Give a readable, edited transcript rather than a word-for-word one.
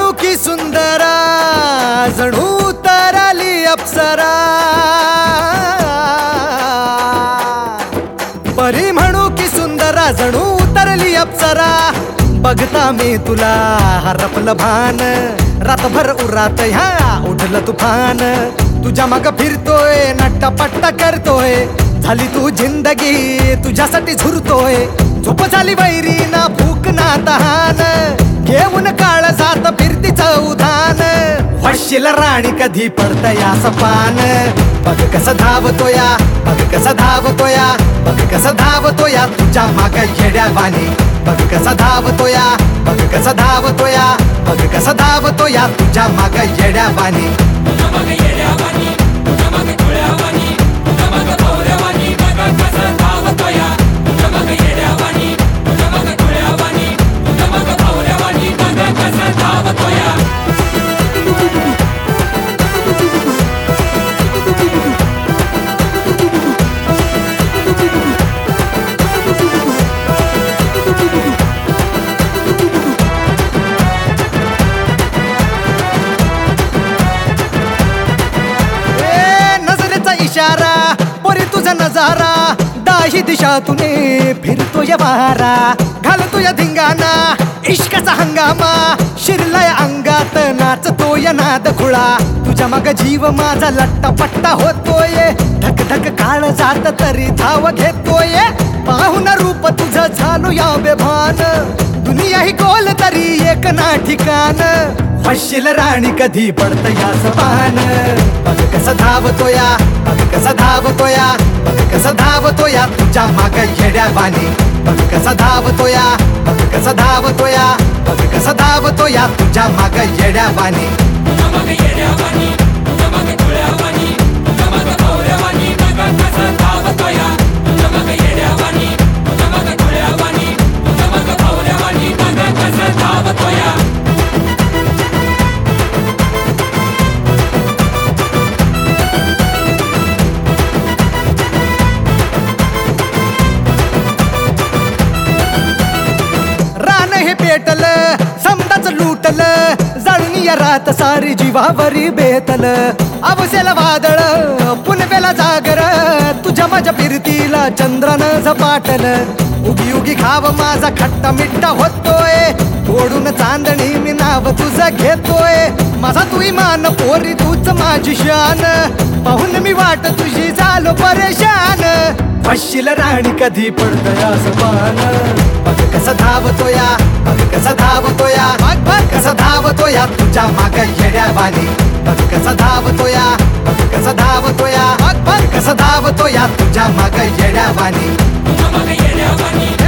म्हणू की सुंदरा जणू तरली अप्सरा, परी म्हणू की सुंदरा जणू तरली अप्सरा. बघता मी तुला हरपलं भान, रातभर उरात ह्या उठलं तुफान. तुझ्या मग फिरतोय नट्टापट्टा करतोय, झाली तू जिंदगी तुझ्यासाठी झुरतोय. झोप झाली वैरी ना भूक ना तहान, घेऊन काळ जात फिरतीच उधान. वशील राणी कधी पडतया सपान, बघ कसं धावतोया, बघ कसं धावतोया, बघ कसं धावतोया तुझ्या माग येड्यावानी. बघ कसं धावतोया, बघ कसं धावतोया, बघ कसं धावतोया तुझ्या माग येड्यावानी. इशारा पोरी तुझा नजारा, दाही दिशातून फिरतोय वारा. घालतोय धिंगाणा इश्काचा हंगामा, शिरलाय अंगात नाचतोय नाद खुळा. तुझ्या मग जीव माझा लट्टा पट्टा होतोय, धक धक काळ जात तरी धाव घेतोय. पाहून रूप तुझं झालो या बेभान, दुनिया ही गोल तरी एक ना ठिकाण. वशील राणी कधी पडत या सपान, बघ कसं धावतोया, बघ कसं धावतोया, बघ कसं धावतोया तुझ्या माग येड्यावानी. बघ कसं धावतोया, बघ कसं धावतोया, बघ कसं धावतोया तुझ्या माग येड्यावानी. पेटल समदाच लुटल, जाळून या रात सारी जीवावरी बेतल. अवसेल वादळ पुनवेला जागर, तुझ्या माझ्या फिरतीला चंद्रानं झपाटल. उगी उगी खाव माझा खट्टा मिठ्ठा होतोय, तोडून चांदणी मी नाव तुझं घेतोय. माझा तू इमान पोरी तूच माझी शान, पाहून मी वाट तुझी झालो परेशान. वशील राणी कधी पडतया सपान, बघ कसं धावतोया, बघ कसं धावतोया, बघ कसं धावतोया तुझ्या माग येड्यावानी. बघ कसं धावतोया, बघ कसं धावतोया, बघ कसं धावतोया तुझ्या माग येड्यावानी.